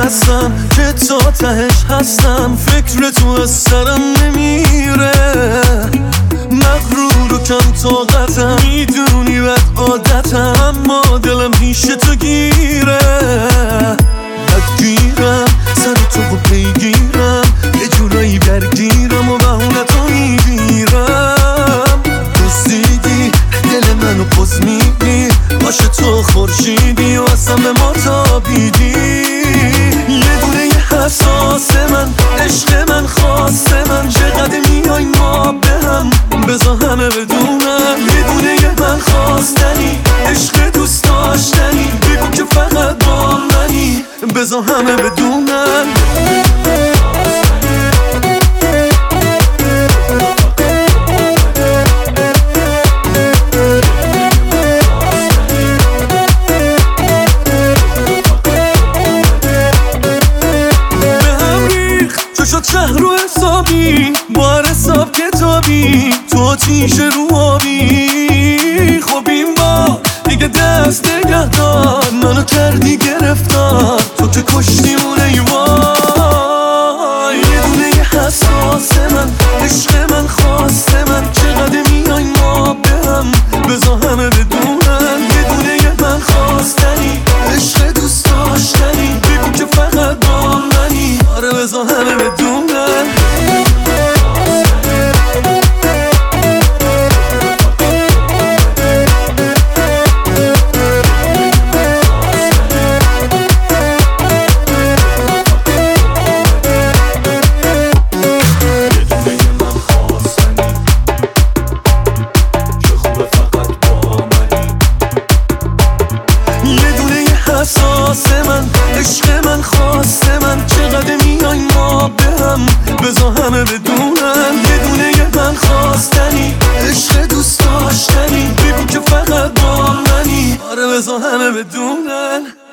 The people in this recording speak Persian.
هستم که تا تهش هستم، فکر تو از سرم نمیره. مغرور و کم طاقتم، میدونی بد عادتم، اما دلم پیش تو گیره. بدگیرم سر تو و پیگیرم، یه جورایی درگیرم و بهونتو میگیرم. دزدیدی دل منو پز میدی، باشه تو خورشیدی و اصلا به ما تابیدی. یه دونه حساس من، عشق من، خواست من، چقدر میای ما به هم، بذار همه بدونم. یه دونه من خواستنی، عشق دوست داشتنی، بگو که فقط با منی، بذار همه بدونم. شد شهر رو حسابی، با هر حساب کتابی، تو آتیش رو آبی. خب این با دیگه دست نگه دار، منو کردی گرفتار، تو که کشتیمونه ای وای. یه دونه حساس من، عشق من، خواست من، چقدر میای ما به هم، بذار همه بدونن. یه دونه من خواستنی، عشق دوست داشتنی، بگو که فقط با منی، آره بذار همه بدونن. حساس من، عشق من، خواست من، چقدر میای ما به هم، بذار همه بدونن. یه دونه من خواستنی، عشق دوست داشتنی، بگو که فقط با منی، آره بذار همه بدونن.